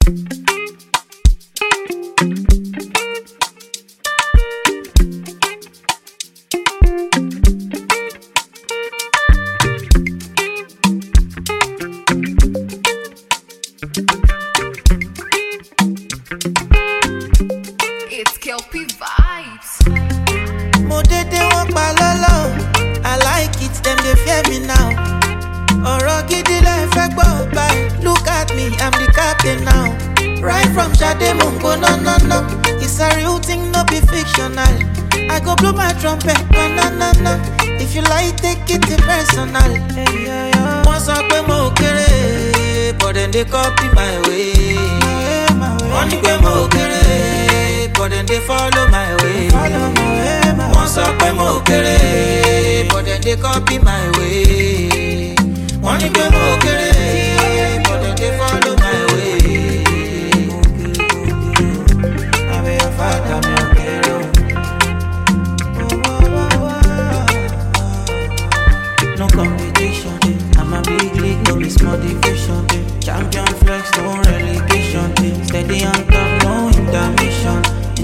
It's Kelpie vibes. Mo dédé wọ́n pa lọ́lọ́. I like it, them they fear me now. Ọ̀rọ̀ gidi lẹ fẹ́ gbọ́ báyìí. Look at me, I'm the captain now. Right from Sade Mungo, no. It's a real thing, no be fictional. I go blow my trumpet, no. If you like, take it personal. Wọ́n sọ pé mo kéré, but then they copy my way. Wọ́n ní pé mo kéré, but then they follow my way. Wọ́n sọ pé mo kéré, but then they copy my way. Wọ́n ní pé mo kéré, but then they follow my way. Àbí your father mi ò kéré o. No competition, I'm a big league, no miss motivation. Champion flex, no relegation. Steady on top, no intermission.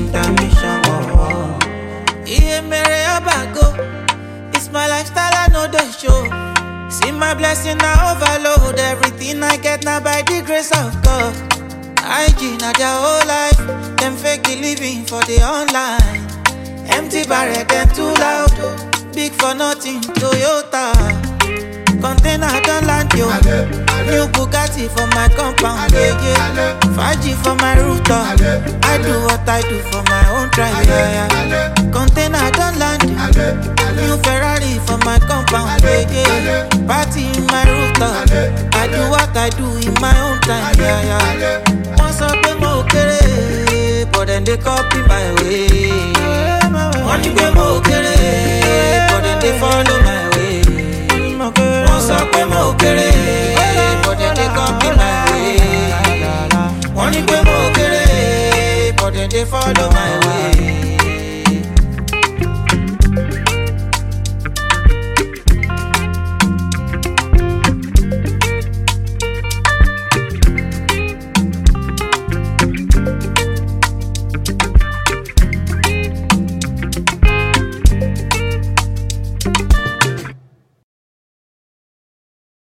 Yeah, mere abago. It's my lifestyle, I know the show. See my blessing, I overload. Everything I get now by the grace of God. IG, not their whole life. Them fake living for the online. Empty barrel, them too loud. Big for nothing, Toyota. Container don't land yo. New Bugatti for my compound, yeah. 5G for my router. I do what I do for my own tribe, yeah. Container don't land yo. New Ferrari for my compound, yeah. Party in my router. I do what I do in my own time, yeah. Once up in mo kere, but then they copy my way. Only go mo